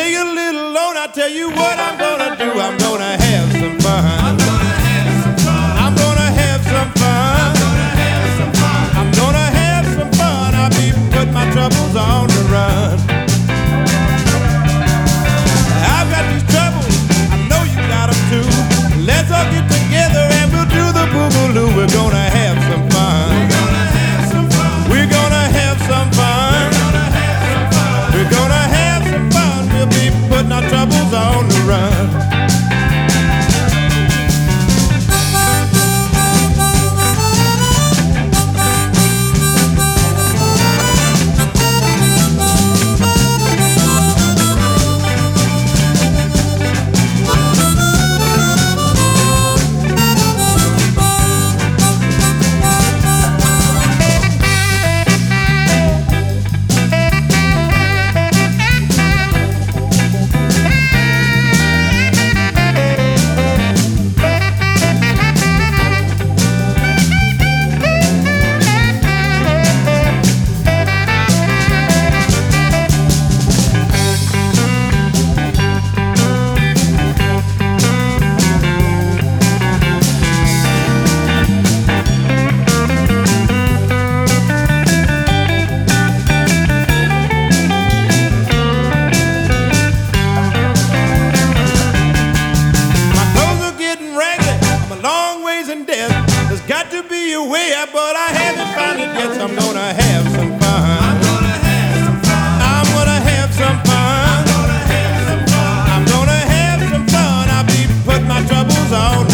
take a little loan. I tell you what I'm gonna do. I'm gonna have some fun. I'm gonna have some fun. I'm gonna have some fun. I'm gonna have some fun. I'll be putting my troubles on the run. I've got these troubles. I know you got them too. Let's all get together and we'll do the boogaloo. We're gonna have some fun. We're gonna have some fun. We're gonna have some fun. We're gonna have some fun. We'll be putting our troubles on the run. There's got to be a way out, but I haven't found it yet. So I'm gonna have some fun. I'm gonna have some fun. I'm gonna have some fun. I'm gonna have some fun. I'm gonna have some fun. I'll be putting my troubles on